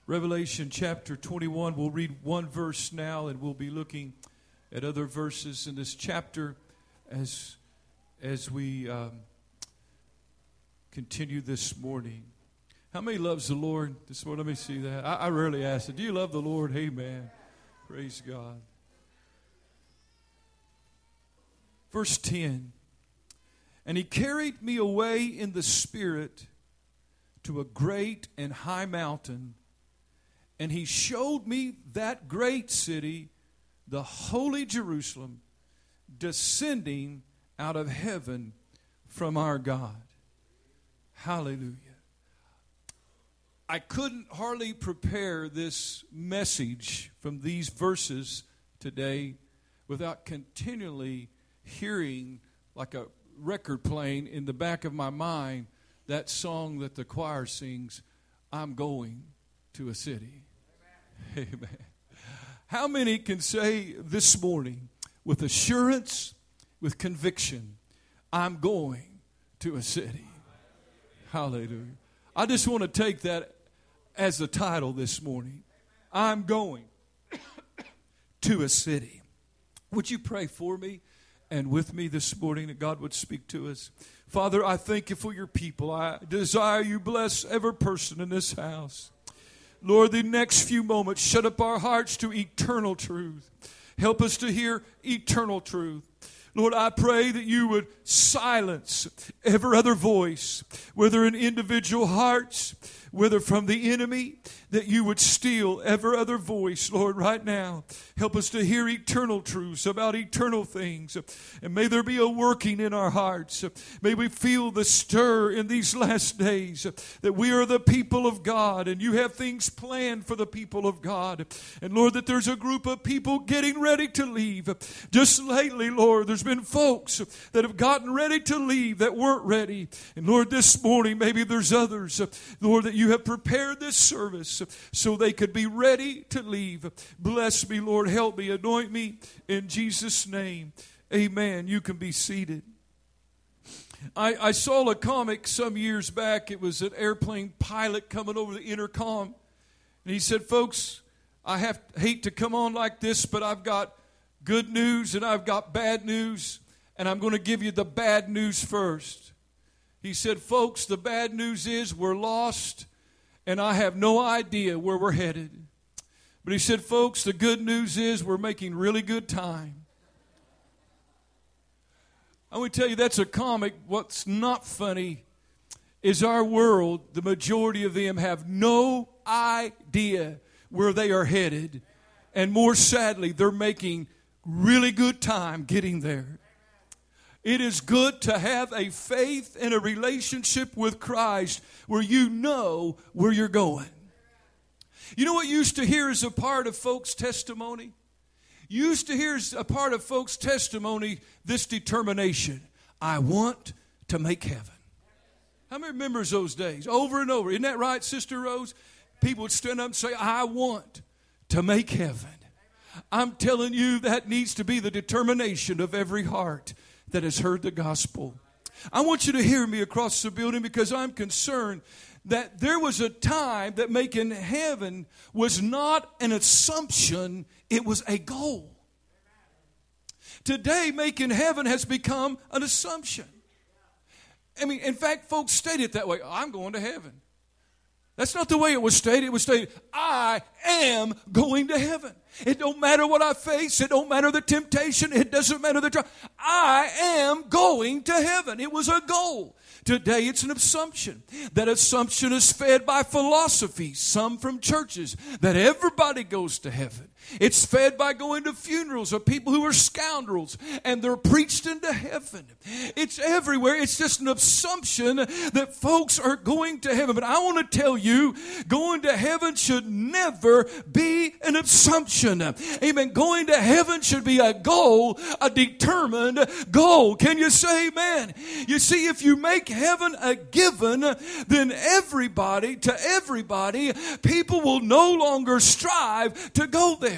Revelation chapter 21. We'll read one verse now, and we'll be looking at other verses in this chapter as we continue this morning. How many loves the Lord this morning? Let me see that. I rarely ask it. Do you love the Lord? Amen. Praise God. Verse 10. And he carried me away in the Spirit to a great and high mountain, and he showed me that great city, the holy Jerusalem, descending out of heaven from our God. Hallelujah. I couldn't hardly prepare this message from these verses today without continually hearing, like a record playing in the back of my mind, that song that the choir sings, I'm going to a city. Amen. Amen. How many can say this morning with assurance, with conviction, I'm going to a city? Hallelujah. I just want to take that as the title this morning. I'm going to a city. Would you pray for me and with me this morning that God would speak to us? Father, I thank you for your people. I desire you bless every person in this house. Lord, the next few moments, shut up our hearts to eternal truth. Help us to hear eternal truth. Lord, I pray that you would silence every other voice, whether in individual hearts, whether from the enemy, that you would steal every other voice, Lord, right now. Help us to hear eternal truths about eternal things. And may there be a working in our hearts. May we feel the stir in these last days that we are the people of God and you have things planned for the people of God. And Lord, that there's a group of people getting ready to leave. Just lately, Lord, there's been folks that have gotten ready to leave that weren't ready. And Lord, this morning, maybe there's others, Lord, that you have prepared this service so they could be ready to leave. Bless me, Lord. Help me. Anoint me in Jesus' name. Amen. You can be seated. I saw a comic some years back. It was an airplane pilot coming over the intercom. And he said, folks, I hate to come on like this, but I've got good news and I've got bad news. And I'm going to give you the bad news first. He said, folks, the bad news is we're lost. And I have no idea where we're headed. But he said, folks, the good news is we're making really good time. I want to tell you, that's a comic. What's not funny is our world, the majority of them have no idea where they are headed. And more sadly, they're making really good time getting there. It is good to have a faith and a relationship with Christ where you know where you're going. You know what you used to hear as a part of folks' testimony? You used to hear as a part of folks' testimony this determination. I want to make heaven. How many remembers those days? Over and over. Isn't that right, Sister Rose? People would stand up and say, I want to make heaven. I'm telling you, that needs to be the determination of every heart that has heard the gospel. I want you to hear me across the building because I'm concerned that there was a time that making heaven was not an assumption, it was a goal. Today, making heaven has become an assumption. I mean, in fact, folks state it that way. I'm going to heaven. That's not the way it was stated. It was stated, I am going to heaven. It don't matter what I face. It don't matter the temptation. It doesn't matter the trial. I am going to heaven. It was a goal. Today it's an assumption. That assumption is fed by philosophy, some from churches, that everybody goes to heaven. It's fed by going to funerals of people who are scoundrels and they're preached into heaven. It's everywhere. It's just an assumption that folks are going to heaven. But I want to tell you, going to heaven should never be an assumption. Amen. Going to heaven should be a goal, a determined goal. Can you say amen? You see, if you make heaven a given, then everybody, people will no longer strive to go there.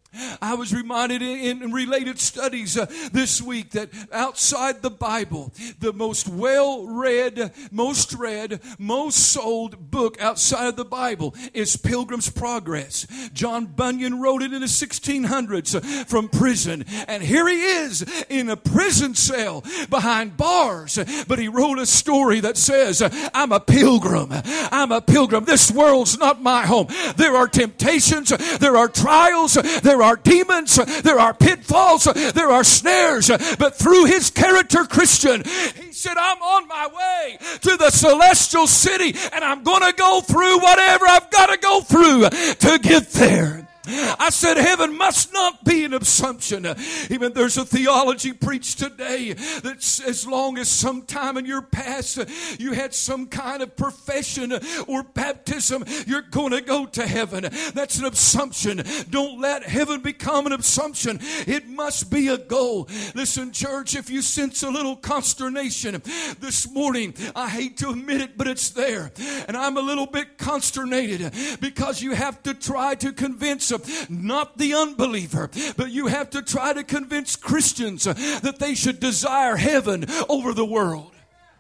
I was reminded in related studies this week that outside the Bible, the most well-read, most read, most sold book outside of the Bible is Pilgrim's Progress. John Bunyan wrote it in the 1600s from prison. And here he is in a prison cell behind bars. But he wrote a story that says, I'm a pilgrim. I'm a pilgrim. This world's not my home. There are temptations. There are trials. There are demons, there are pitfalls, there are snares, but through his character Christian, he said, I'm on my way to the celestial city and I'm going to go through whatever I've got to go through to get there. I said heaven must not be an assumption. Even there's a theology preached today that as long as sometime in your past you had some kind of profession or baptism, you're going to go to heaven. That's an assumption. Don't let heaven become an assumption. It must be a goal. Listen, church, if you sense a little consternation this morning, I hate to admit it, but it's there. And I'm a little bit consternated because you have to try to convince not the unbeliever, but you have to try to convince Christians that they should desire heaven over the world.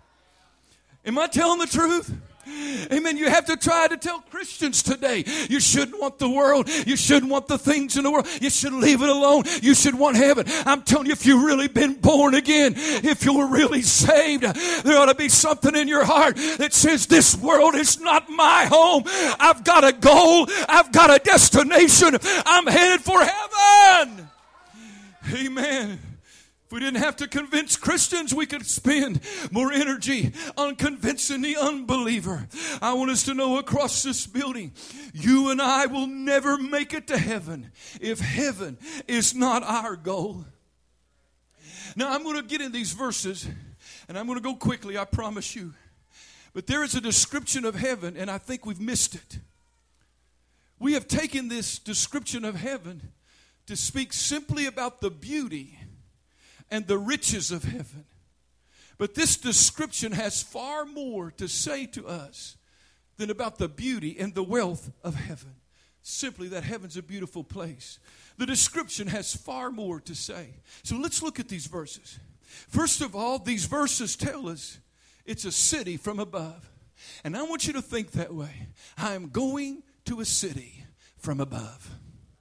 Am I telling the truth? Amen. You have to try to tell Christians today, you shouldn't want the world. You shouldn't want the things in the world. You should leave it alone. You should want heaven. I'm telling you, if you've really been born again, if you're really saved, there ought to be something in your heart that says, this world is not my home. I've got a goal. I've got a destination. I'm headed for heaven. Amen. If we didn't have to convince Christians, we could spend more energy on convincing the unbeliever. I want us to know across this building, you and I will never make it to heaven if heaven is not our goal. Now, I'm going to get in these verses, and I'm going to go quickly, I promise you. But there is a description of heaven, and I think we've missed it. We have taken this description of heaven to speak simply about the beauty and the riches of heaven. But this description has far more to say to us than about the beauty and the wealth of heaven. Simply that heaven's a beautiful place. The description has far more to say. So let's look at these verses. First of all, these verses tell us it's a city from above. And I want you to think that way. I am going to a city from above.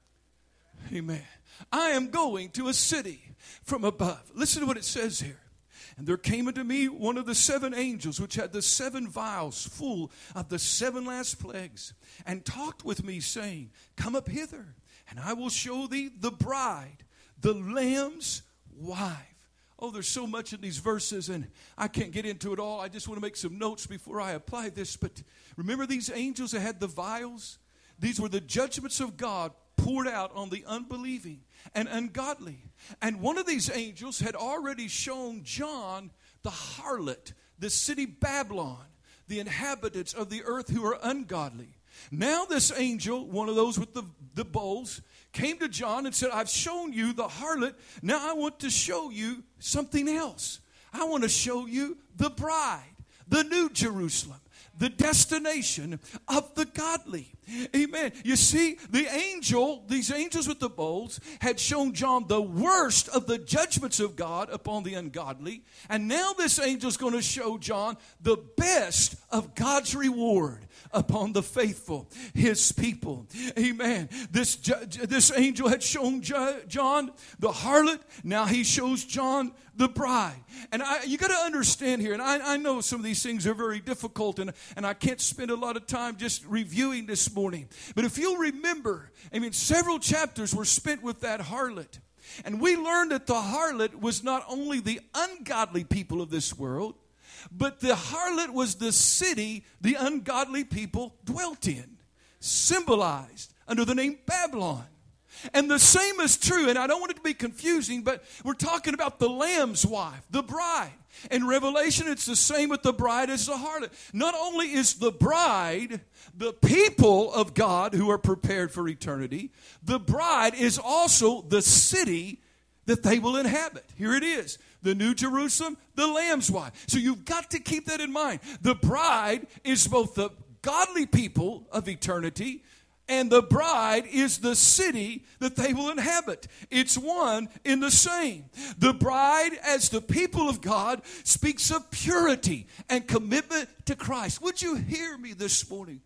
Amen. I am going to a city from above. Listen to what it says here. And there came unto me one of the 7 angels, which had the 7 vials full of the 7 last plagues, and talked with me, saying, Come up hither, and I will show thee the bride, the Lamb's wife. Oh, there's so much in these verses, and I can't get into it all. I just want to make some notes before I apply this. But remember these angels that had the vials? These were the judgments of God poured out on the unbelieving and ungodly. And one of these angels had already shown John the harlot, the city Babylon, the inhabitants of the earth who are ungodly. Now this angel, one of those with the bowls, came to John and said, I've shown you the harlot. Now I want to show you something else. I want to show you the bride, the new Jerusalem, the destination of the godly. Amen. You see, these angels with the bowls had shown John the worst of the judgments of God upon the ungodly. And now this angel is going to show John the best of God's reward upon the faithful, his people. Amen. This angel had shown John the harlot. Now he shows John the bride. And you got to understand here, and I know some of these things are very difficult, and I can't spend a lot of time just reviewing this morning. But if you'll remember, several chapters were spent with that harlot. And we learned that the harlot was not only the ungodly people of this world, but the harlot was the city the ungodly people dwelt in, symbolized under the name Babylon. And the same is true, and I don't want it to be confusing, but we're talking about the Lamb's wife, the bride. In Revelation, it's the same with the bride as the harlot. Not only is the bride the people of God who are prepared for eternity, the bride is also the city that they will inhabit. Here it is. The New Jerusalem, the Lamb's wife. So you've got to keep that in mind. The bride is both the godly people of eternity and the bride is the city that they will inhabit. It's one in the same. The bride, as the people of God, speaks of purity and commitment to Christ. Would you hear me this morning?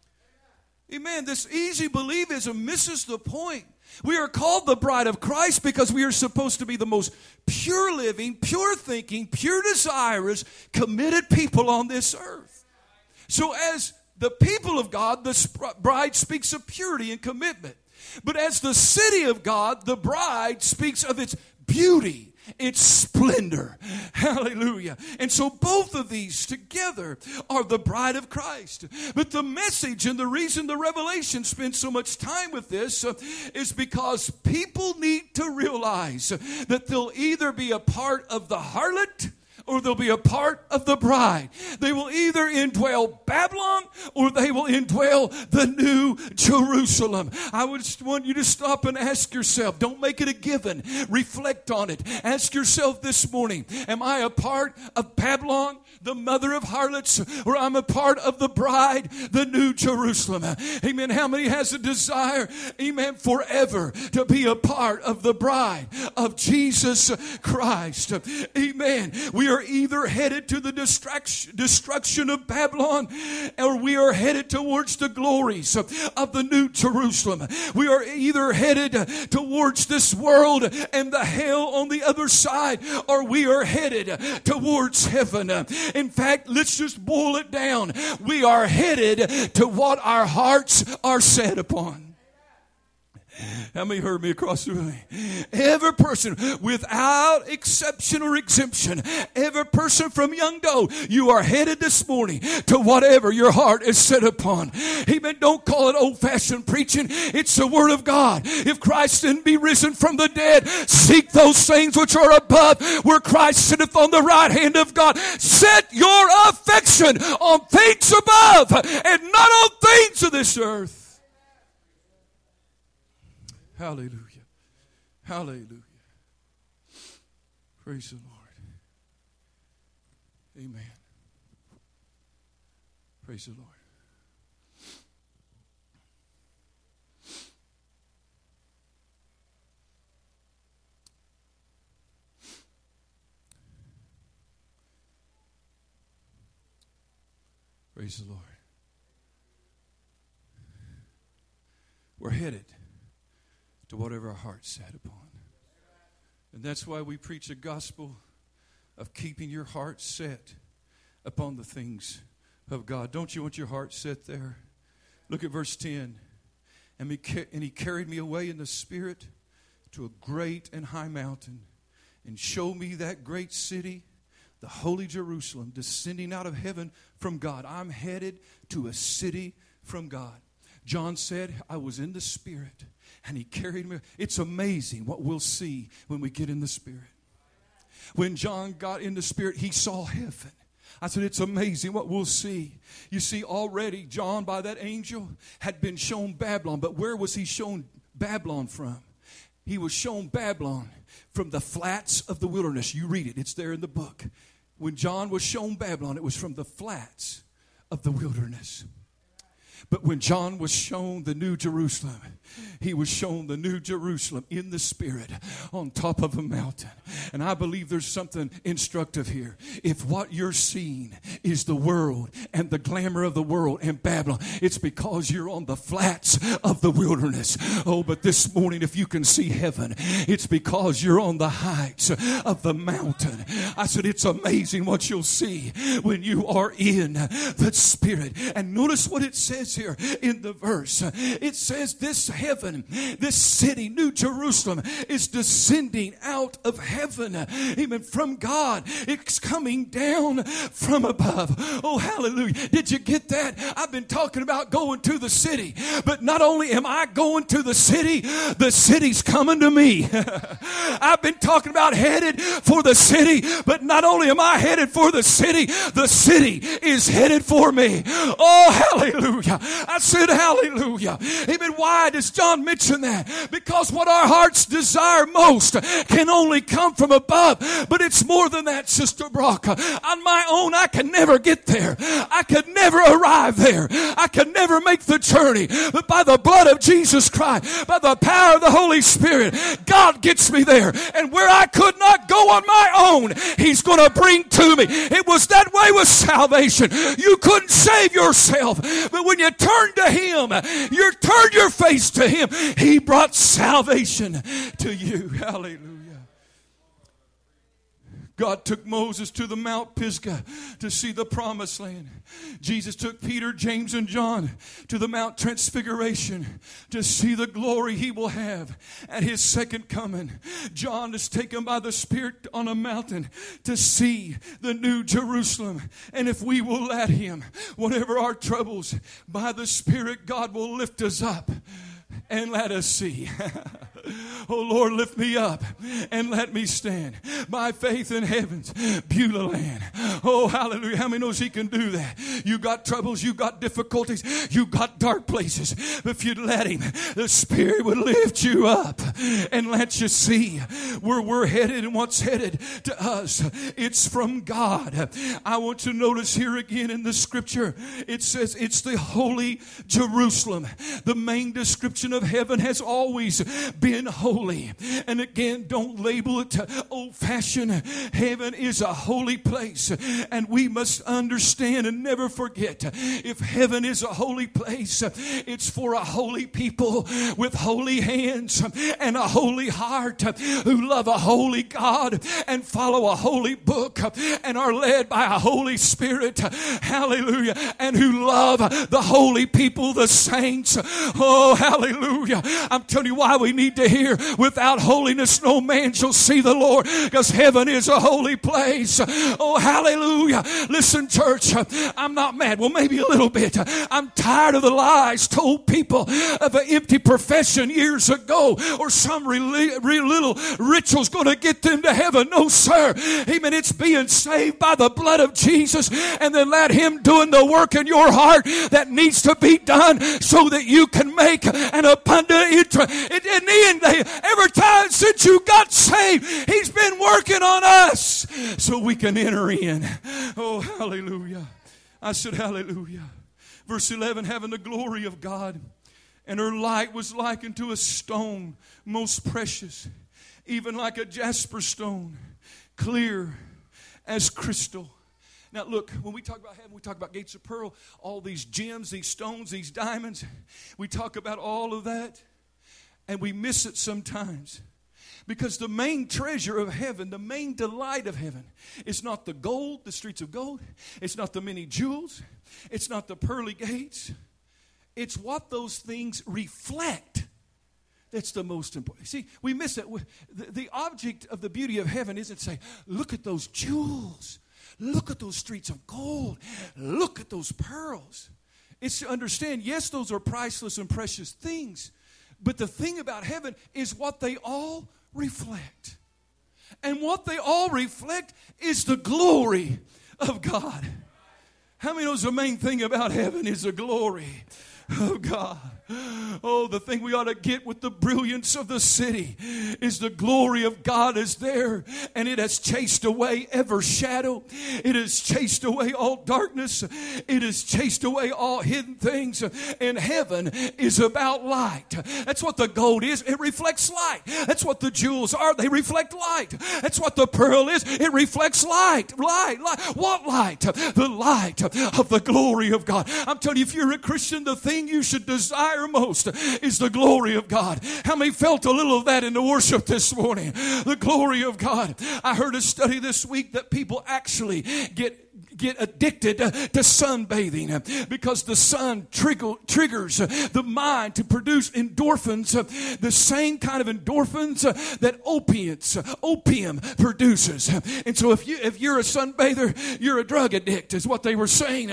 Amen. This easy believism misses the point. We are called the bride of Christ because we are supposed to be the most pure living, pure thinking, pure desirous, committed people on this earth. So as the people of God, the bride speaks of purity and commitment. But as the city of God, the bride speaks of its beauty, its splendor. Hallelujah. And so both of these together are the bride of Christ. But the message and the reason the Revelation spends so much time with this is because people need to realize that they'll either be a part of the harlot or they'll be a part of the bride. They will either indwell Babylon or they will indwell the new Jerusalem. I would just want you to stop and ask yourself. Don't make it a given. Reflect on it. Ask yourself this morning, am I a part of Babylon, the mother of harlots, or I'm a part of the bride, the new Jerusalem? Amen. How many has a desire, amen, forever to be a part of the bride of Jesus Christ? Amen. We are either headed to the destruction of Babylon or we are headed towards the glories of the new Jerusalem. We are either headed towards this world and the hell on the other side, or we are headed towards heaven. In fact, let's just boil it down. We are headed to what our hearts are set upon. How many heard me across the room? Every person, without exception or exemption, every person from young to old, you are headed this morning to whatever your heart is set upon. Amen. Don't call it old-fashioned preaching. It's the Word of God. If Christ didn't be risen from the dead, seek those things which are above, where Christ sitteth on the right hand of God. Set your affection on things above and not on things of this earth. Hallelujah. Hallelujah. Praise the Lord. Amen. Praise the Lord. Praise the Lord. We're headed to whatever our heart's set upon. And that's why we preach a gospel of keeping your heart set upon the things of God. Don't you want your heart set there? Look at verse 10. And he carried me away in the Spirit to a great and high mountain and showed me that great city, the holy Jerusalem, descending out of heaven from God. I'm headed to a city from God. John said, I was in the Spirit, and he carried me. It's amazing what we'll see when we get in the Spirit. When John got in the Spirit, he saw heaven. I said, it's amazing what we'll see. You see, already John, by that angel, had been shown Babylon. But where was he shown Babylon from? He was shown Babylon from the flats of the wilderness. You read it. It's there in the book. When John was shown Babylon, it was from the flats of the wilderness. But when John was shown the New Jerusalem, he was shown the New Jerusalem in the Spirit on top of a mountain. And I believe there's something instructive here. If what you're seeing is the world and the glamour of the world and Babylon, it's because you're on the flats of the wilderness. Oh, but this morning, if you can see heaven, it's because you're on the heights of the mountain. I said, it's amazing what you'll see when you are in the Spirit. And notice what it says here in the verse. It says this heaven, this city, New Jerusalem, is descending out of heaven. Amen. From God. It's coming down from above. Oh, hallelujah. Did you get that? I've been talking about going to the city, but not only am I going to the city's coming to me. I've been talking about headed for the city, but not only am I headed for the city is headed for me. Oh, hallelujah. I said, hallelujah. Amen. Why does John mention that? Because what our hearts desire most can only come from above. But it's more than that, Sister Brock. On my own, I can never get there. I could never arrive there. I could never make the journey. But by the blood of Jesus Christ, by the power of the Holy Spirit, God gets me there. And where I could not go on my own, He's going to bring to me. It was that way with salvation. You couldn't save yourself. But when you turn to Him, you turn your face to Him, He brought salvation to you. Hallelujah. God took Moses to the Mount Pisgah to see the promised land. Jesus took Peter, James, and John to the Mount Transfiguration to see the glory He will have at His second coming. John is taken by the Spirit on a mountain to see the new Jerusalem. And if we will let Him, whatever our troubles, by the Spirit, God will lift us up and let us see. Oh Lord, lift me up and let me stand by faith in heaven's Beulah land. Oh, hallelujah. How many knows He can do that? You got troubles, you got difficulties, you got dark places. But if you'd let Him, the Spirit would lift you up and let you see where we're headed and what's headed to us. It's from God. I want to notice here again in the scripture, it says it's the holy Jerusalem. The main description of heaven has always been holy. And again, don't label it old-fashioned. Heaven is a holy place. And we must understand and never forget, if heaven is a holy place, it's for a holy people with holy hands and a holy heart who love a holy God and follow a holy book and are led by a Holy Spirit. Hallelujah. And who love the holy people, the saints. Oh, hallelujah. I'm telling you why we need to hear, without holiness no man shall see the Lord, because heaven is a holy place. Oh, hallelujah. Listen, church, I'm not mad. Well, maybe a little bit. I'm tired of the lies told people of an empty profession years ago, or some little ritual's going to get them to heaven. No, sir. Amen. It's being saved by the blood of Jesus, and then let Him doing the work in your heart that needs to be done so that you can make an abundant interest. In the end, every time since you got saved, He's been working on us so we can enter in. Oh, hallelujah. I said hallelujah. Verse 11, having the glory of God, and her light was likened to a stone most precious, even like a jasper stone, clear as crystal. Now look, when we talk about heaven, we talk about gates of pearl, all these gems, these stones, these diamonds. We talk about all of that, and we miss it sometimes. Because the main treasure of heaven, the main delight of heaven, is not the gold, the streets of gold. It's not the many jewels. It's not the pearly gates. It's what those things reflect that's the most important. See, we miss it. The object of the beauty of heaven isn't say, look at those jewels. Look at those streets of gold. Look at those pearls. It's to understand, yes, those are priceless and precious things. But the thing about heaven is what they all reflect. And what they all reflect is the glory of God. How many knows the main thing about heaven is the glory of God? Oh, the thing we ought to get with the brilliance of the city is the glory of God is there, and it has chased away every shadow. It has chased away all darkness. It has chased away all hidden things. And heaven is about light. That's what the gold is. It reflects light. That's what the jewels are. They reflect light. That's what the pearl is. It reflects light. Light. What light? The light of the glory of God. I'm telling you, if you're a Christian, the thing you should desire most is the glory of God. How many felt a little of that in the worship this morning? The glory of God. I heard a study this week that people actually get addicted to sunbathing because the sun triggers the mind to produce endorphins, the same kind of endorphins that opium produces. And so if you're a sunbather, you're a drug addict, is what they were saying.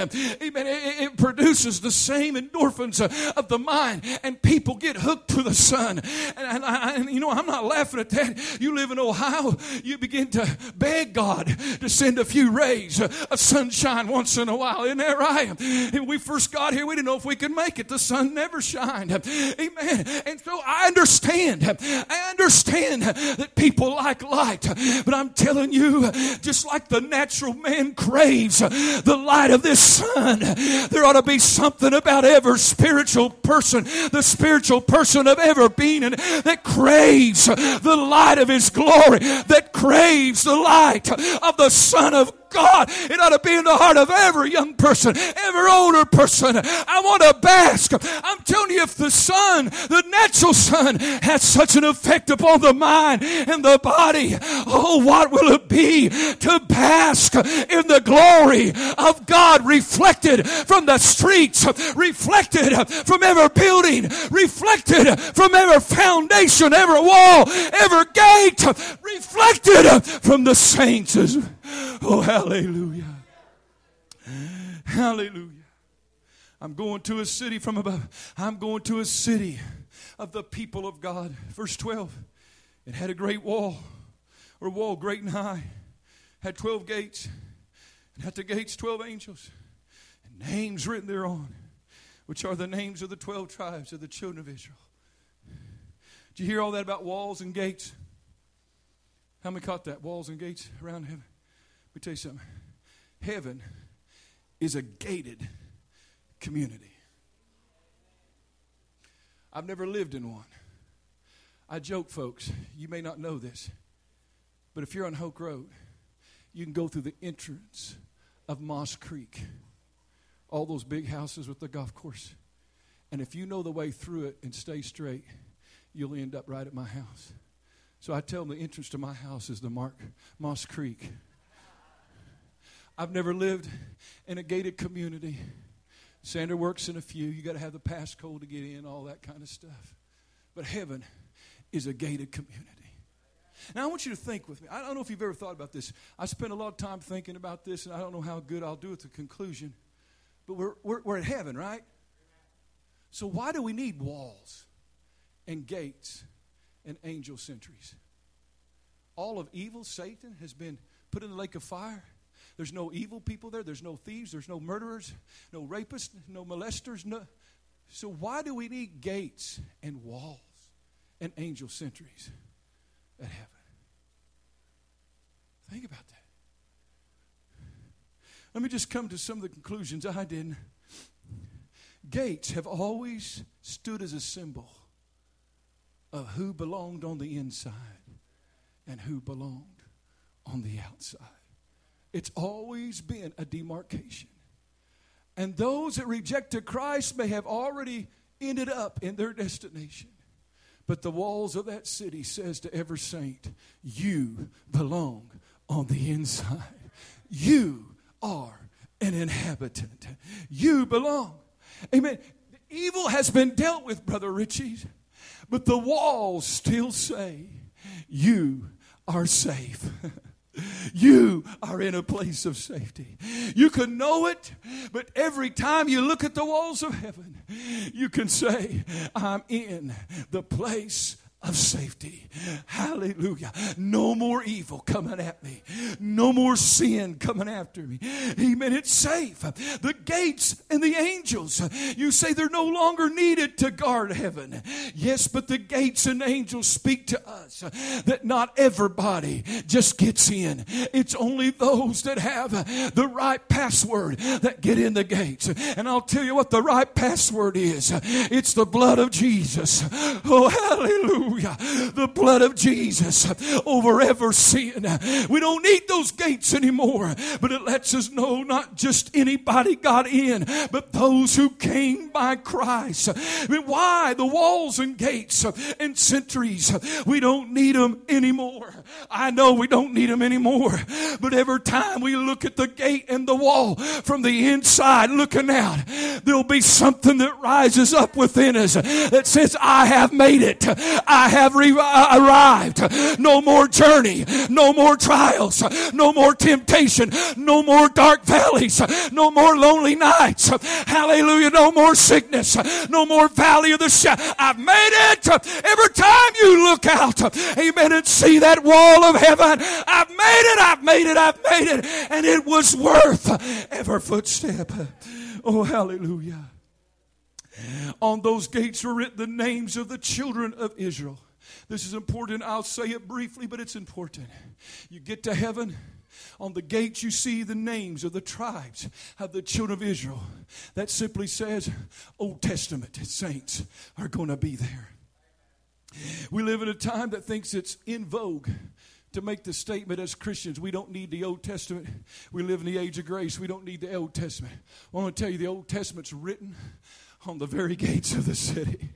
It produces the same endorphins of the mind, and people get hooked to the sun. And you know, I'm not laughing at that. You live in Ohio, you begin to beg God to send a few rays of sunshine once in a while. Isn't that right? When we first got here, we didn't know if we could make it. The sun never shined. Amen. And so I understand that people like light. But I'm telling you, just like the natural man craves the light of this sun, there ought to be something about every spiritual person, the spiritual person of every being, that craves the light of His glory, that craves the light of the Son of God. It ought to be in the heart of every young person, every older person. I want to bask. I'm telling you, if the sun, the natural sun, has such an effect upon the mind and the body, oh, what will it be to bask in the glory of God, reflected from the streets, reflected from every building, reflected from every foundation, every wall, every gate, reflected from the saints. Oh, hallelujah. Hallelujah. I'm going to a city from above. I'm going to a city of the people of God. Verse 12. It had a great wall, or wall great and high. Had 12 gates. And at the gates 12 angels. And names written thereon, which are the names of the 12 tribes of the children of Israel. Did you hear all that about walls and gates? How many caught that? Walls and gates around heaven. Let me tell you something. Heaven is a gated community. I've never lived in one. I joke, folks, you may not know this, but if you're on Hoke Road, you can go through the entrance of Moss Creek. All those big houses with the golf course. And if you know the way through it and stay straight, you'll end up right at my house. So I tell them the entrance to my house is the Moss Creek. I've never lived in a gated community. Sandra works in a few. You got to have the passcode to get in, all that kind of stuff. But heaven is a gated community. Now I want you to think with me. I don't know if you've ever thought about this. I spent a lot of time thinking about this, and I don't know how good I'll do at the conclusion. But we're at heaven, right? So why do we need walls and gates and angel sentries? All of evil, Satan, has been put in the lake of fire. There's no evil people there. There's no thieves. There's no murderers, no rapists, no molesters. No. So why do we need gates and walls and angel sentries at heaven? Think about that. Let me just come to some of the conclusions I didn't. Gates have always stood as a symbol of who belonged on the inside and who belonged on the outside. It's always been a demarcation. And those that rejected Christ may have already ended up in their destination. But the walls of that city says to every saint, you belong on the inside. You are an inhabitant. You belong. Amen. The evil has been dealt with, Brother Richie, but the walls still say, you are safe. You are in a place of safety. You can know it, but every time you look at the walls of heaven, you can say, I'm in the place of safety. Hallelujah. No more evil coming at me. No more sin coming after me. Amen. It's safe. The gates and the angels, you say they're no longer needed to guard heaven. Yes, but the gates and angels speak to us that not everybody just gets in. It's only those that have the right password that get in the gates. And I'll tell you what the right password is. It's the blood of Jesus. Oh, hallelujah. The blood of Jesus over every sin. We don't need those gates anymore, but it lets us know not just anybody got in, but those who came by Christ. I mean, why the walls and gates and sentries? We don't need them anymore. I know we don't need them anymore, but every time we look at the gate and the wall from the inside looking out, there'll be something that rises up within us that says, I have made it. I have arrived. No more journey, no more trials, no more temptation, no more dark valleys, no more lonely nights. Hallelujah. No more sickness, no more valley of the shadow. I've made it. Every time you look out, amen, and see that wall of heaven, I've made it, I've made it, I've made it. And it was worth every footstep. Oh, hallelujah. On those gates were written the names of the children of Israel. This is important. I'll say it briefly, but it's important. You get to heaven, on the gates you see the names of the tribes of the children of Israel. That simply says Old Testament saints are going to be there. We live in a time that thinks it's in vogue to make the statement as Christians, we don't need the Old Testament. We live in the age of grace. We don't need the Old Testament. I want to tell you, the Old Testament's written on the very gates of the city.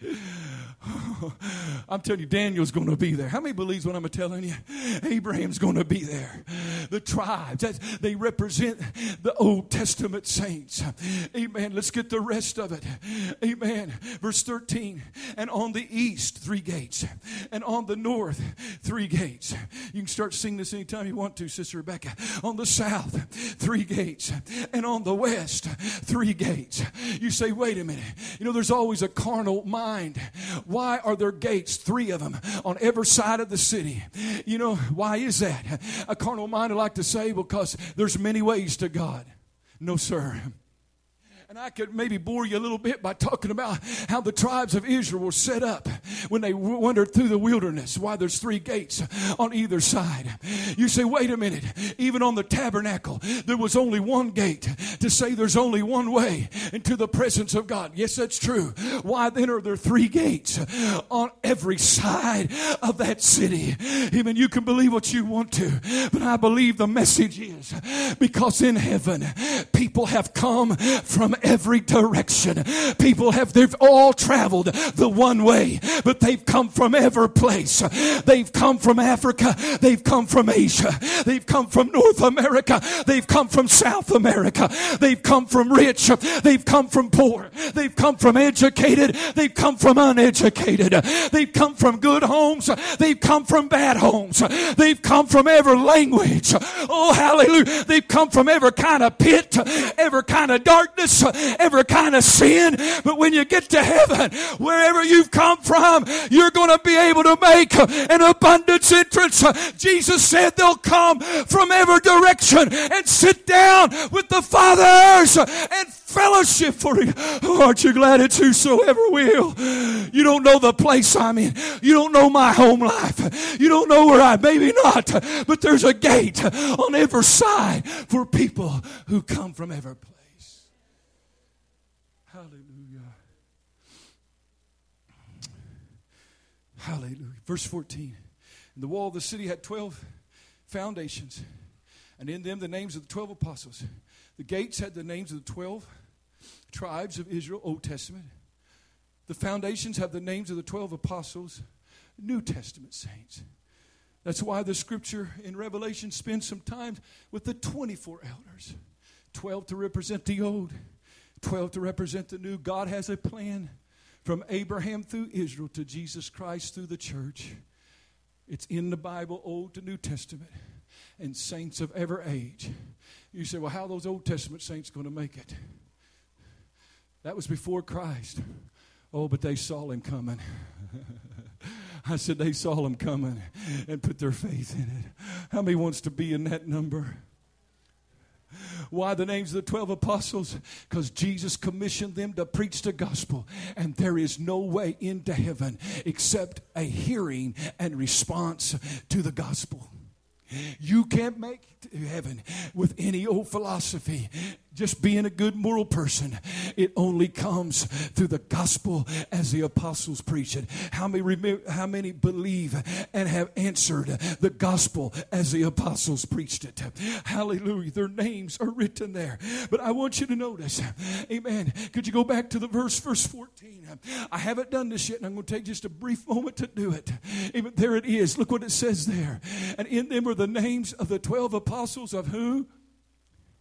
I'm telling you, Daniel's going to be there. How many believes what I'm telling you? Abraham's going to be there. The tribes, they represent the Old Testament saints. Amen. Let's get the rest of it. Amen. Verse 13. And on the east, 3 gates. And on the north, 3 gates. You can start singing this anytime you want to, Sister Rebecca. On the south, 3 gates. And on the west, 3 gates. You say, wait a minute. You know, there's always a carnal mind. Why are there gates, 3 of them, on every side of the city? You know, why is that? A carnal mind, I like to say, because there's many ways to God. No, sir. And I could maybe bore you a little bit by talking about how the tribes of Israel were set up when they wandered through the wilderness. Why there's 3 gates on either side. You say, wait a minute. Even on the tabernacle, there was only 1 gate to say there's only one way into the presence of God. Yes, that's true. Why then are there 3 gates on every side of that city? Even you can believe what you want to, but I believe the message is because in heaven, people have come from every direction. They've all traveled the one way, but they've come from every place. They've come from Africa. They've come from Asia. They've come from North America. They've come from South America. They've come from rich. They've come from poor. They've come from educated. They've come from uneducated. They've come from good homes. They've come from bad homes. They've come from every language. Oh, hallelujah. They've come from every kind of pit, every kind of darkness, every kind of sin. But when you get to heaven, wherever you've come from, you're going to be able to make an abundance entrance. Jesus said they'll come from every direction and sit down with the fathers and fellowship for you. Oh, aren't you glad it's whosoever will? You don't know the place I'm in. You don't know my home life. You don't know where maybe not, but there's a gate on every side for people who come from every place. Hallelujah. Hallelujah. Verse 14. And the wall of the city had 12 foundations, and in them the names of the 12 apostles. The gates had the names of the 12 tribes of Israel, Old Testament. The foundations have the names of the 12 apostles, New Testament saints. That's why the scripture in Revelation spends some time with the 24 elders. 12 to represent the old, 12 to represent the new. God has a plan from Abraham through Israel to Jesus Christ through the church. It's in the Bible, Old to New Testament, and saints of every age. You say, well, how are those Old Testament saints going to make it? That was before Christ. Oh, but they saw him coming. I said they saw him coming and put their faith in it. How many wants to be in that number? Why the names of the 12 apostles? Because Jesus commissioned them to preach the gospel. And there is no way into heaven except a hearing and response to the gospel. You can't make it to heaven with any old philosophy. Just being a good moral person. It only comes through the gospel as the apostles preach it. How many believe and have answered the gospel as the apostles preached it? Hallelujah. Their names are written there. But I want you to notice, amen. Could you go back to the verse 14? I haven't done this yet, and I'm going to take just a brief moment to do it. Amen. There it is. Look what it says there. And in them are the names of the 12 apostles of who?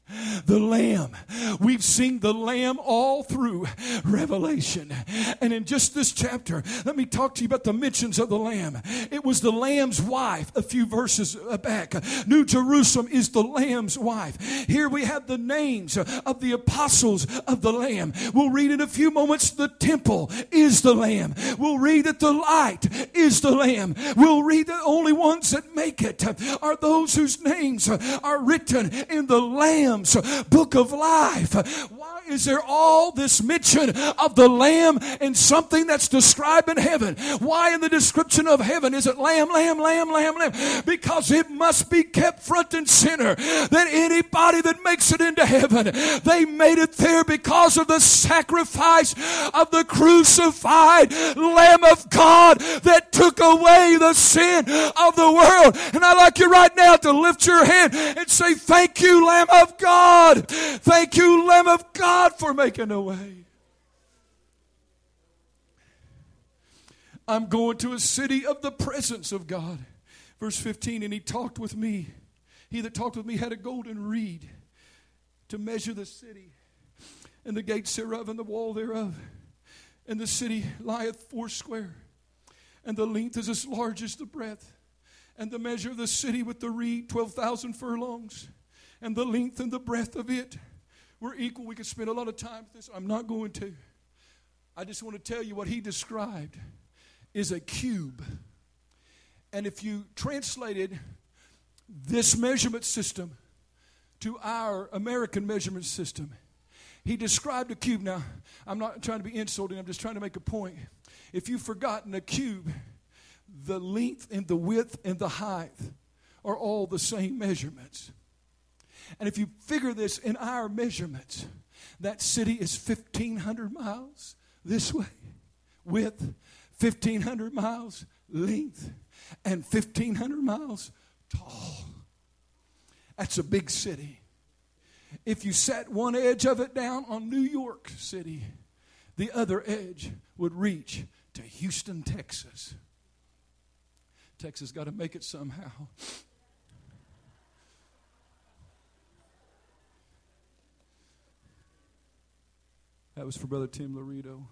The Lamb. We've seen the Lamb all through Revelation. And in just this chapter, let me talk to you about the mentions of the Lamb. It was the Lamb's wife a few verses back. New Jerusalem is the Lamb's wife. Here we have the names of the apostles of the Lamb. We'll read in a few moments the temple is the Lamb. We'll read that the light is the Lamb. We'll read the only ones that make it are those whose names are written in the Lamb's book of life. Why is there all this mention of the Lamb in something that's described in heaven? Why in the description of heaven is it lamb, lamb, lamb, lamb, lamb? Because it must be kept front and center that anybody that makes it into heaven, they made it there because of the sacrifice of the crucified Lamb of God that took away the sin of the world. And I'd like you right now to lift your hand and say, thank you, Lamb of God. Thank you, Lamb of God, for making a way. I'm going to a city of the presence of God. Verse 15, and he talked with me. He that talked with me had a golden reed to measure the city, and the gates thereof, and the wall thereof. And the city lieth foursquare, and the length is as large as the breadth. And the measure of the city with the reed, 12,000 furlongs. And the length and the breadth of it were equal. We could spend a lot of time with this. I'm not going to. I just want to tell you what he described is a cube. And if you translated this measurement system to our American measurement system, he described a cube. Now, I'm not trying to be insulting. I'm just trying to make a point. If you've forgotten a cube, the length and the width and the height are all the same measurements. And if you figure this in our measurements, that city is 1,500 miles this way, width, 1,500 miles length, and 1,500 miles tall. That's a big city. If you sat one edge of it down on New York City, the other edge would reach to Houston, Texas. Texas got to make it somehow. That was for Brother Tim Laredo.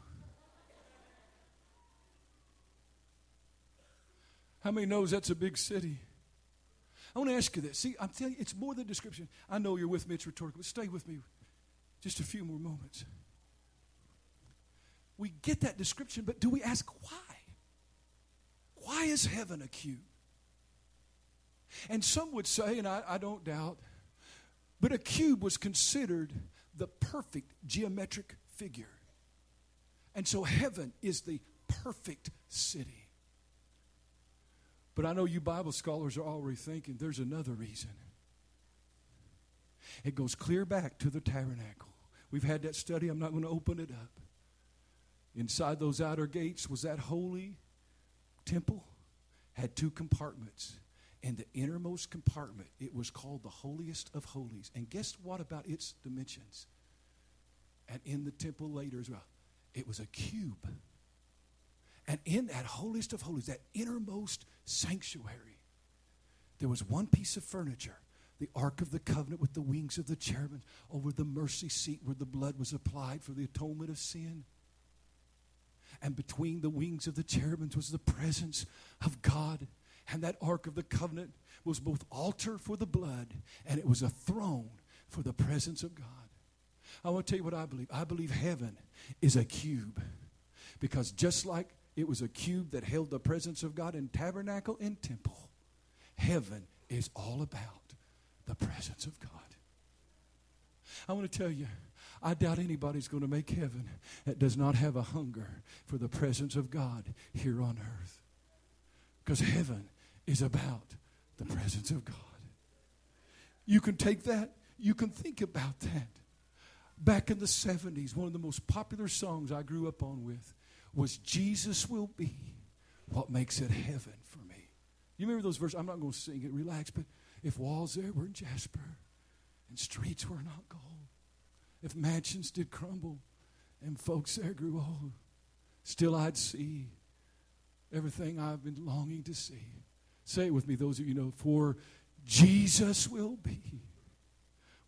How many knows that's a big city? I want to ask you this. See, I'm telling you, it's more than description. I know you're with me. It's rhetorical. But stay with me just a few more moments. We get that description, but do we ask why? Why is heaven a cube? And some would say, and I don't doubt, but a cube was considered the perfect geometric figure. And so heaven is the perfect city. But I know you Bible scholars are already thinking there's another reason. It goes clear back to the tabernacle. We've had that study. I'm not going to open it up. Inside those outer gates was that holy temple. Had two compartments. And the innermost compartment, it was called the holiest of holies. And guess what about its dimensions? And in the temple later as well, it was a cube. And in that holiest of holies, that innermost sanctuary, there was one piece of furniture, the Ark of the Covenant with the wings of the cherubim over the mercy seat where the blood was applied for the atonement of sin. And between the wings of the cherubims was the presence of God. And that Ark of the Covenant was both altar for the blood and it was a throne for the presence of God. I want to tell you what I believe. I believe heaven is a cube. Because just like it was a cube that held the presence of God in tabernacle and temple, heaven is all about the presence of God. I want to tell you, I doubt anybody's going to make heaven that does not have a hunger for the presence of God here on earth. Because heaven is about the presence of God. You can take that, you can think about that. Back in the 70s, one of the most popular songs I grew up on with was Jesus Will Be What Makes It Heaven for Me. You remember those verses? I'm not going to sing it, relax, but if walls there were jasper and streets were not gold, if mansions did crumble and folks there grew old, still I'd see everything I've been longing to see. Say it with me, those of you know, for Jesus will be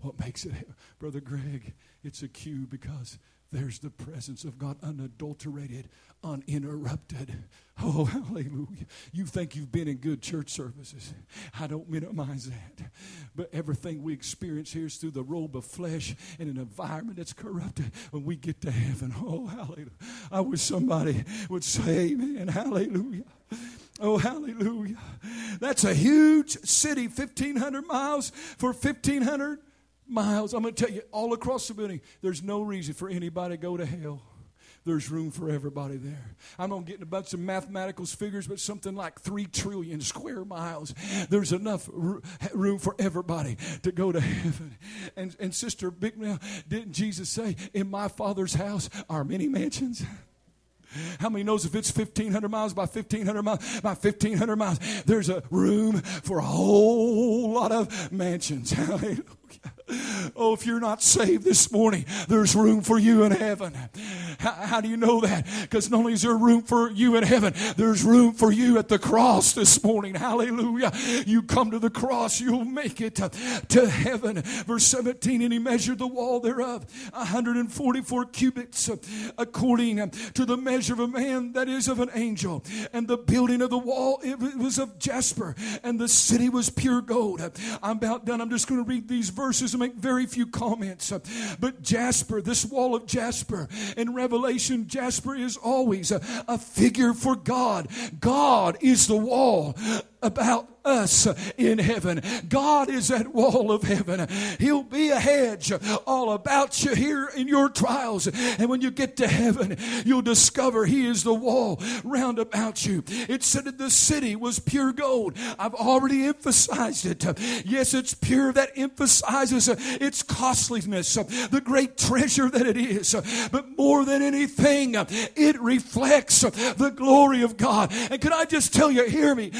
What makes it, Brother Greg, it's a cue because there's the presence of God, unadulterated, uninterrupted. Oh, hallelujah. You think you've been in good church services. I don't minimize that. But everything we experience here is through the robe of flesh in an environment that's corrupted. When we get to heaven, oh, hallelujah. I wish somebody would say amen, hallelujah. Oh, hallelujah. That's a huge city, 1,500 miles for 1,500 miles. I'm going to tell you, all across the building, there's no reason for anybody to go to hell. There's room for everybody there. I'm going to get in a bunch of mathematical figures, but something like 3 trillion square miles. There's enough room for everybody to go to heaven. And Sister Bicknell, didn't Jesus say, in my Father's house are many mansions? How many knows if it's 1,500 miles by 1,500 miles by 1,500 miles, there's a room for a whole lot of mansions. Hallelujah. Oh, if you're not saved this morning, there's room for you in heaven. How do you know that? Because not only is there room for you in heaven, there's room for you at the cross this morning. Hallelujah. You come to the cross, you'll make it to heaven. Verse 17, and he measured the wall thereof 144 cubits according to the measure of a man, that is of an angel. And the building of the wall, it was of jasper, and the city was pure gold. I'm about done. I'm just going to read these verses and make very few comments. But jasper, this wall of jasper, in Revelation, jasper is always a figure for God. God is the wall about us in heaven. God is that wall of heaven. He'll be a hedge all about you here in your trials. And when you get to heaven, you'll discover He is the wall round about you. It said that the city was pure gold. I've already emphasized it. Yes, it's pure. That emphasizes its costliness, the great treasure that it is. But more than anything, it reflects the glory of God. And can I just tell you, hear me.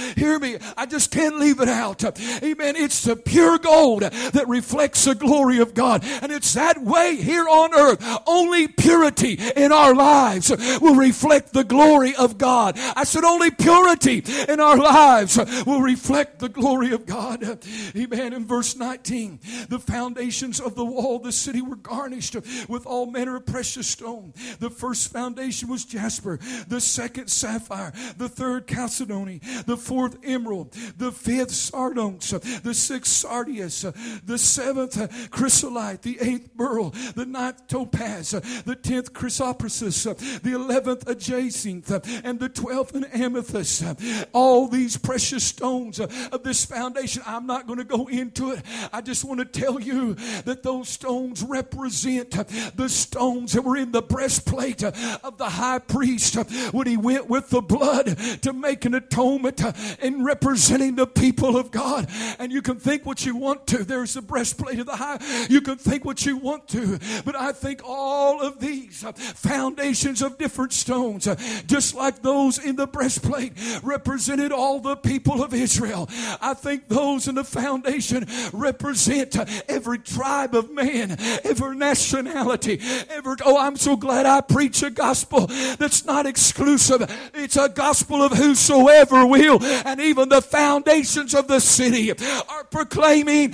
I just can't leave it out. Amen. It's the pure gold that reflects the glory of God. And it's that way here on earth. Only purity in our lives will reflect the glory of God. I said only purity in our lives will reflect the glory of God. Amen. In verse 19, the foundations of the wall of the city were garnished with all manner of precious stone. The first foundation was jasper, the second sapphire, the third chalcedony, the fourth emerald, the fifth sardonyx, the sixth sardius, the seventh chrysolite, the eighth beryl, the ninth topaz, the 10th chrysoprasus, the 11th jacinth, and the 12th an amethyst. All these precious stones of this foundation, I'm not going to go into it. I just want to tell you that those stones represent the stones that were in the breastplate of the high priest when he went with the blood to make an atonement and representing the people of God. And you can think what you want to. There's the breastplate of the high. You can think what you want to. But I think all of these foundations of different stones, just like those in the breastplate, represented all the people of Israel. I think those in the foundation represent every tribe of man, every nationality, I'm so glad I preach a gospel that's not exclusive. It's a gospel of whosoever will. And even the foundations of the city are proclaiming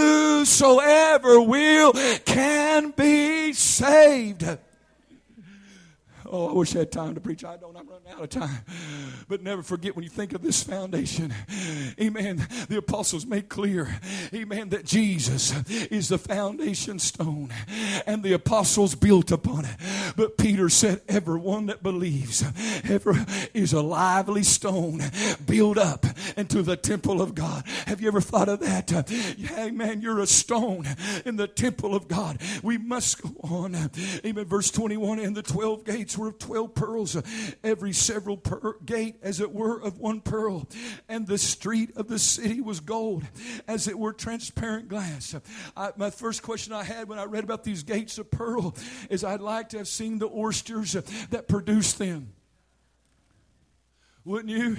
whosoever will can be saved. Oh, I wish I had time to preach. I don't. I'm running out of time. But never forget when you think of this foundation. Amen. The apostles made clear, amen, that Jesus is the foundation stone. And the apostles built upon it. But Peter said, everyone that believes ever is a lively stone built up into the temple of God. Have you ever thought of that? Amen. You're a stone in the temple of God. We must go on. Amen. Verse 21, and the 12 gates were of 12 pearls, every several gate as it were of one pearl. And the street of the city was gold, as it were transparent glass. My first question I had when I read about these gates of pearl is I'd like to have seen the oysters that produced them. Wouldn't you?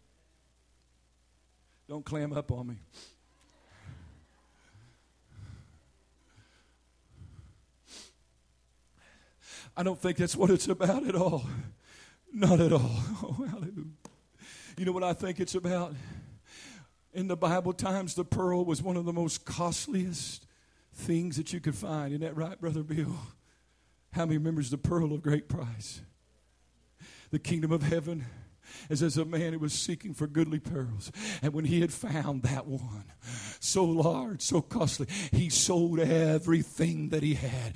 Don't clam up on me. I don't think that's what it's about at all. Not at all. Oh, hallelujah. You know what I think it's about? In the Bible times, the pearl was one of the most costliest things that you could find. Isn't that right, Brother Bill? How many remembers the pearl of great price? The kingdom of heaven is as a man who was seeking for goodly pearls. And when he had found that one, so large, so costly, he sold everything that he had.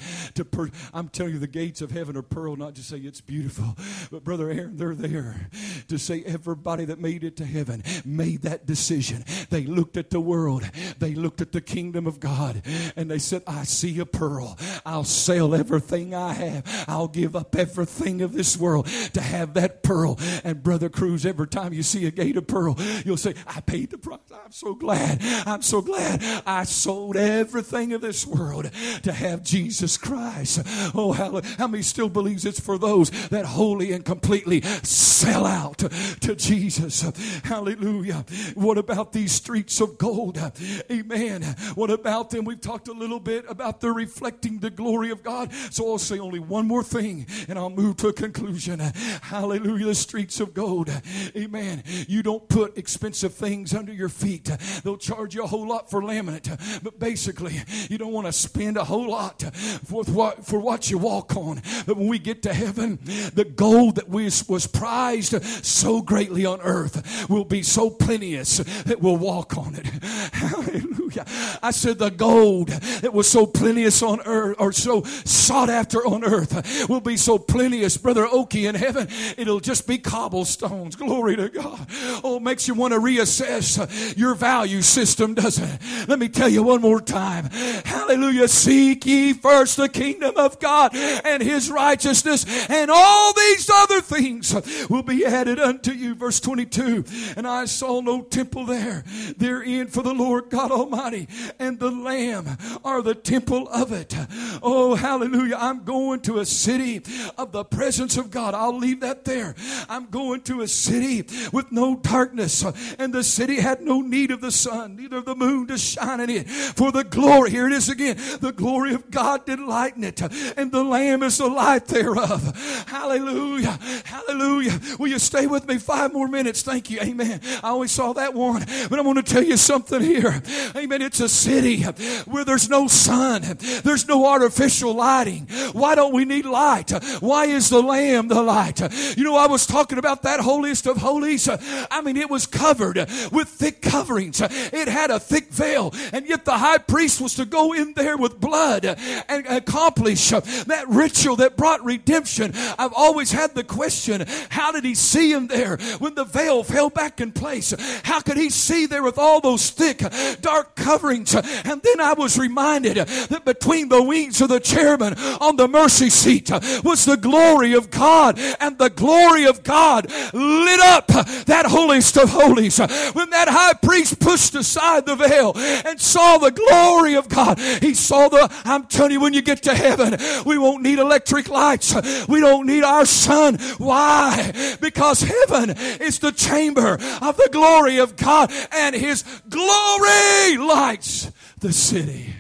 I'm telling you, the gates of heaven are pearl, not to say it's beautiful, but Brother Aaron, they're there to say everybody that made it to heaven made that decision. They looked at the world. They looked at the kingdom of God, and they said, I see a pearl. I'll sell everything I have. I'll give up everything of this world to have that pearl. And Brother Cruz, every time you see a gate of pearl, you'll say, I paid the price. I'm so glad. I'm so glad I sold everything of this world to have Jesus Christ. Oh, how many still believes it's for those that wholly and completely sell out to Jesus? Hallelujah. What about these streets of gold? Amen. What about them? We've talked a little bit about the reflecting the glory of God. So I'll say only one more thing and I'll move to a conclusion. Hallelujah. The streets of gold. Amen. You don't put expensive things under your feet. They'll charge you a whole lot for laminate. But basically, you don't want to spend a whole lot for what you walk on. But when we get to heaven, the gold that was prized so greatly on earth will be so plenteous that we'll walk on it. Hallelujah. I said the gold that was so plenteous on earth, or so sought after on earth, will be so plenteous, Brother Okie, in heaven. It'll just be cobblestones. Glory to God. Oh, it makes you want to reassess your value system, doesn't it? Let me tell you one more time. Hallelujah. Seek ye first the kingdom of God and his righteousness, and all these other things will be added unto you. Verse 22. And I saw no temple therein, for the Lord God Almighty and the Lamb are the temple of it. Oh, hallelujah. I'm going to a city of the presence of God. I'll leave that there. I'm going to a city with no darkness, and the city had no need of the sun, neither of the moon to shine in it. For the glory, here it is again, the glory of God did lighten it, and the Lamb is the light thereof. Hallelujah. Hallelujah. Will you stay with me 5 more minutes? Thank you. Amen. I only saw that one, but I want to tell you something here. Amen. It's a city where there's no sun. There's no artificial lighting. Why don't we need light? Why is the Lamb the light? You know, I was talking about that holiest of holies. I mean, it was covered with thick coverings. It had a thick veil, and yet the high priest was to go in there with blood and accomplish that ritual that brought redemption. I've always had the question, how did he see him there when the veil fell back in place? How could he see there with all those thick, dark coverings? And then I was reminded that between the wings of the cherubim on the mercy seat was the glory of God, and the glory of God lit up that holiest of holies. When that high priest pushed aside the veil and saw the glory of God, he saw I'm telling you, when you get to heaven, we won't need electric lights. We don't need our sun. Why? Because heaven is the chamber of the glory of God, and his glory lights the city.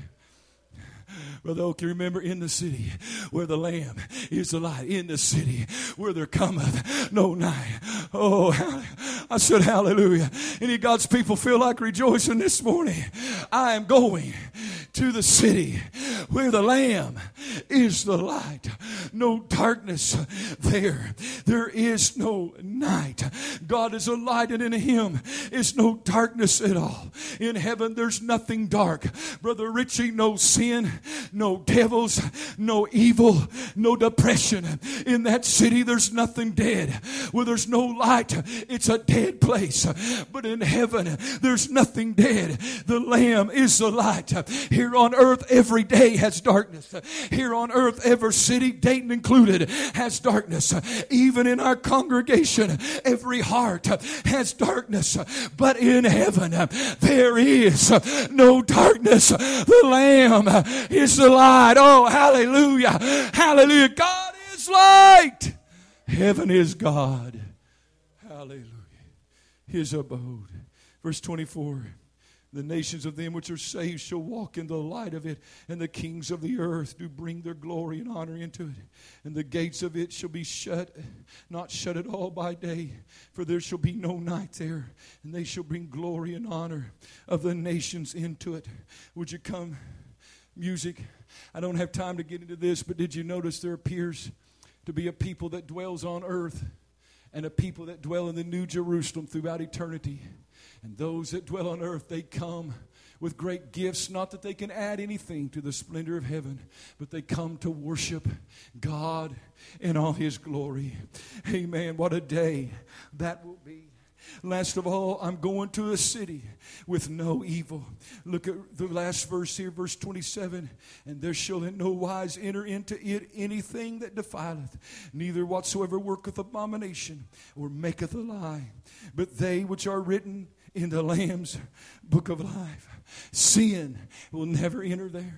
Brother Oak, you remember, in the city where the Lamb is the light, in the city where there cometh no night. Oh, I said hallelujah. Any of God's people feel like rejoicing this morning? I am going to the city where the Lamb is the light. No darkness there. There is no night. God is a light, and in him is no darkness at all. In heaven there's nothing dark. Brother Richie, no sin, no devils, no evil, no depression. In that city there's nothing dead. Where there's no light, it's a dead place. But in heaven there's nothing dead. The Lamb is the light. Here on earth every day has darkness. Here on earth every city, Dayton included, has darkness. Even in our congregation every heart has darkness. But in heaven there is no darkness. The Lamb is the light. Oh, hallelujah. Hallelujah. God is light. Heaven is God. Hallelujah. His abode. Verse 24. The nations of them which are saved shall walk in the light of it, and the kings of the earth do bring their glory and honor into it. And the gates of it shall be shut, not shut at all by day, for there shall be no night there. And they shall bring glory and honor of the nations into it. Would you come music. I don't have time to get into this, but did you notice there appears to be a people that dwells on earth and a people that dwell in the New Jerusalem throughout eternity? And those that dwell on earth, they come with great gifts, not that they can add anything to the splendor of heaven, but they come to worship God in all His glory. Amen. What a day that will be. Last of all, I'm going to a city with no evil. Look at the last verse here, verse 27. And there shall in no wise enter into it anything that defileth, neither whatsoever worketh abomination or maketh a lie, but they which are written in the Lamb's book of life. Sin will never enter there.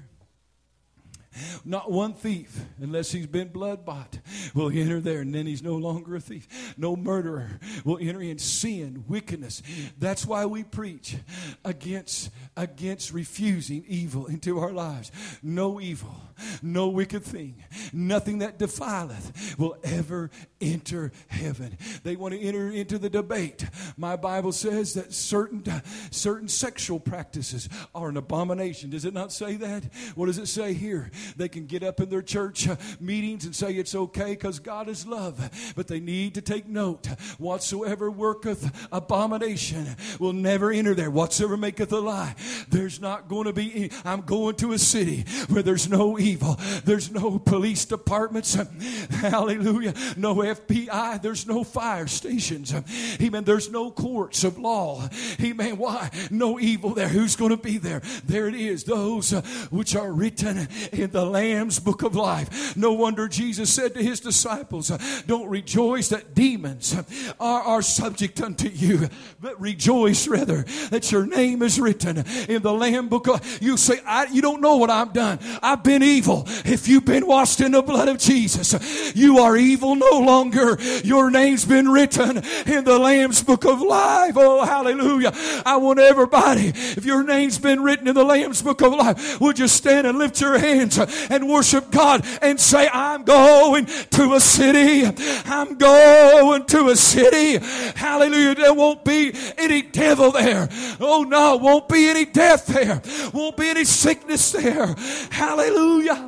Not one thief, unless he's been blood bought, will enter there, and then he's no longer a thief. No murderer will enter in. Sin, wickedness. That's why we preach against refusing evil into our lives. No evil, no wicked thing, nothing that defileth will ever enter heaven. They want to enter into the debate. My Bible says that certain sexual practices are an abomination. Does it not say that? What does it say here? They can get up in their church meetings and say it's okay because God is love. But they need to take note. Whatsoever worketh abomination will never enter there. Whatsoever maketh a lie. There's not going to be any. I'm going to a city where there's no evil. There's no police departments. Hallelujah. No FBI. There's no fire stations. Amen. There's no courts of law. Amen. Why? No evil there. Who's going to be there? There it is. Those which are written in the Lamb's book of life. No wonder Jesus said to His disciples, don't rejoice that demons are subject unto you, but rejoice rather that your name is written in the Lamb book of life. You say, you don't know what I've done. I've been evil. If you've been washed in the blood of Jesus, you are evil no longer. Your name's been written in the Lamb's book of life. Oh, hallelujah. I want everybody, if your name's been written in the Lamb's book of life, would you stand and lift your hands and worship God and say, I'm going to a city. I'm going to a city. Hallelujah. There won't be any devil there. Oh no, won't be any death there. Won't be any sickness there. Hallelujah.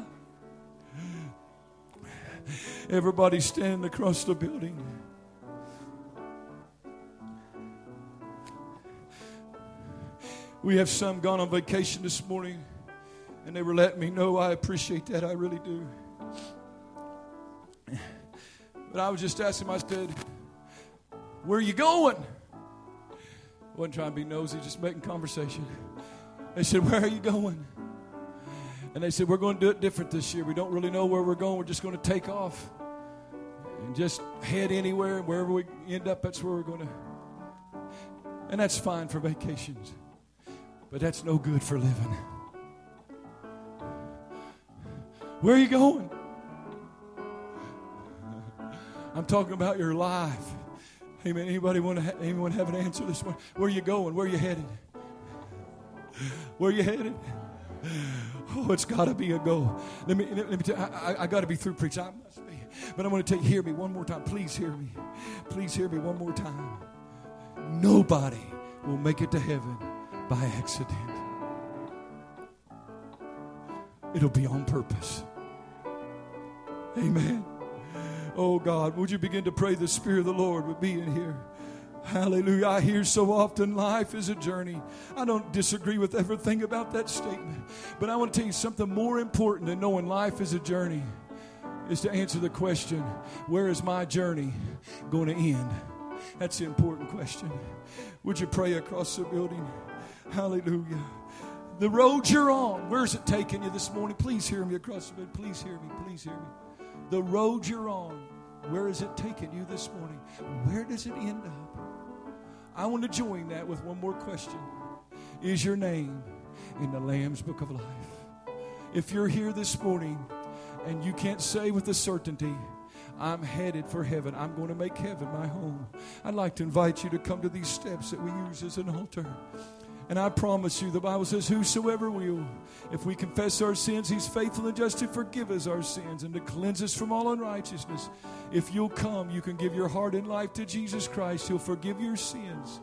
Everybody stand across the building. We have some gone on vacation this morning, and they were letting me know. I appreciate that. I really do. But I was just asking them, I said, where are you going? I wasn't trying to be nosy, just making conversation. They said, where are you going? And they said, we're going to do it different this year. We don't really know where we're going. We're just going to take off and just head anywhere. Wherever we end up, that's where we're going to. And that's fine for vacations. But that's no good for living. Where are you going? I'm talking about your life. Amen. Anyone have an answer this morning? Where are you going? Where are you headed? Where are you headed? Oh, it's got to be a goal. Let me tell you, I got to be through preaching. I must be. But I want to tell you, hear me one more time. Please hear me. Please hear me one more time. Nobody will make it to heaven by accident. It'll be on purpose. Amen. Oh God, would you begin to pray the Spirit of the Lord would be in here. Hallelujah. I hear so often life is a journey. I don't disagree with everything about that statement. But I want to tell you something more important than knowing life is a journey is to answer the question, where is my journey going to end? That's the important question. Would you pray across the building? Hallelujah. The road you're on, where's it taking you this morning? Please hear me across the building. Please hear me. Please hear me. The road you're on, where is it taking you this morning? Where does it end up? I want to join that with one more question. Is your name in the Lamb's book of life? If you're here this morning and you can't say with a certainty, I'm headed for heaven, I'm going to make heaven my home, I'd like to invite you to come to these steps that we use as an altar. And I promise you, the Bible says, whosoever will, if we confess our sins, He's faithful and just to forgive us our sins and to cleanse us from all unrighteousness. If you'll come, you can give your heart and life to Jesus Christ. He'll forgive your sins.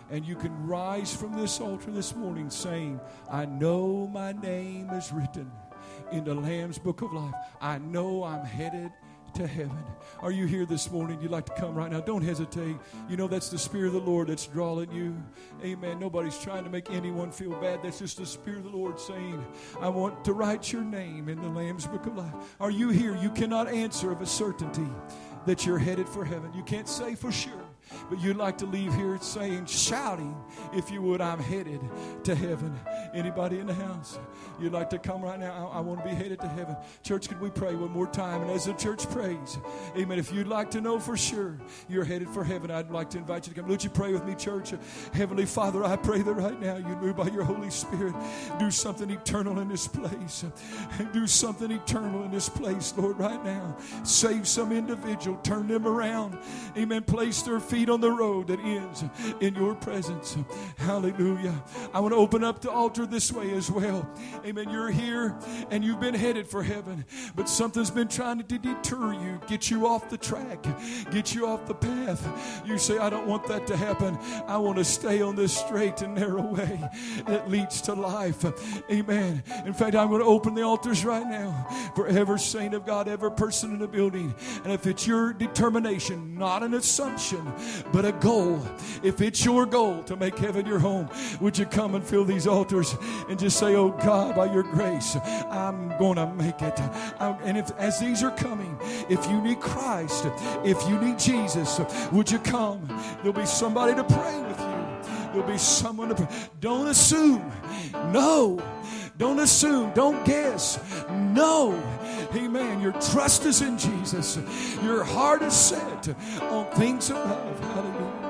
And you can rise from this altar this morning saying, I know my name is written in the Lamb's Book of Life. I know I'm headed to heaven. Are you here this morning? You'd like to come right now? Don't hesitate. You know that's the Spirit of the Lord that's drawing you. Amen. Nobody's trying to make anyone feel bad. That's just the Spirit of the Lord saying, I want to write your name in the Lamb's Book of Life. Are you here? You cannot answer of a certainty that you're headed for heaven. You can't say for sure. But you'd like to leave here saying, shouting, if you would, I'm headed to heaven. Anybody in the house? You'd like to come right now? I want to be headed to heaven. Church, could we pray one more time? And as the church prays, amen, if you'd like to know for sure you're headed for heaven, I'd like to invite you to come. Would you pray with me, church? Heavenly Father, I pray that right now you move by your Holy Spirit. Do something eternal in this place. Do something eternal in this place, Lord, right now. Save some individual. Turn them around. Amen. Place their feet on the road that ends in your presence. Hallelujah. I want to open up the altar this way as well. Amen. You're here and you've been headed for heaven, but something's been trying to deter you, get you off the track, get you off the path. You say, I don't want that to happen. I want to stay on this straight and narrow way that leads to life. Amen. In fact, I'm going to open the altars right now for every saint of God, every person in the building. And if it's your determination, not an assumption, but a goal, if it's your goal to make heaven your home, would you come and fill these altars and just say, oh God, by your grace, I'm going to make it. And as these are coming, if you need Christ, if you need Jesus, would you come? There'll be somebody to pray with you. There'll be someone to pray. Don't assume. No. Don't assume. Don't guess. No. Amen. Your trust is in Jesus. Your heart is set on things above. Hallelujah.